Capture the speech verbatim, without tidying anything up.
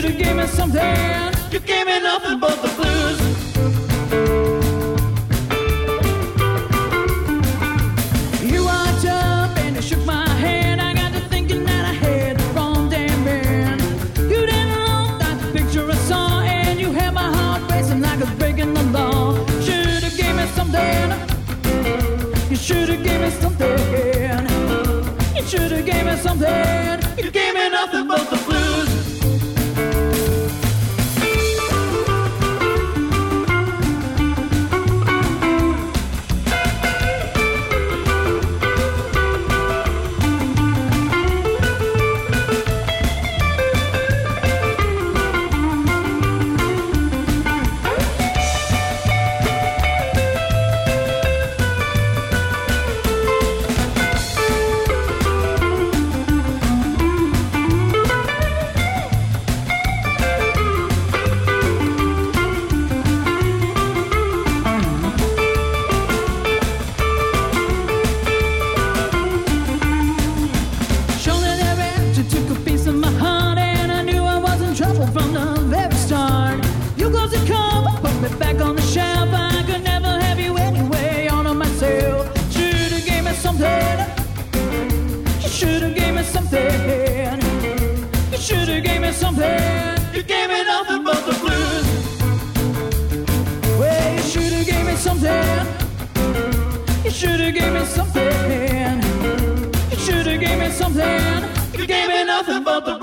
should've gave me something. You gave me nothing but the blues. You walked up and you shook my hand. I got to thinking that I had the wrong damn man. You didn't look like the picture I saw, and you had my heart racing like it's breaking the law. Should've gave me something. You should've gave me something. You should've gave me something. You gave me nothing but the blues. From the very start, you closed the cover, put me back on the shelf. I could never have you anyway, all of myself. Should've gave me something. You should've gave me something. You should've gave me something. You gave me nothing but the blues. Well, you should've gave me something. You should've gave me something. You should've gave me something. You gave me nothing but the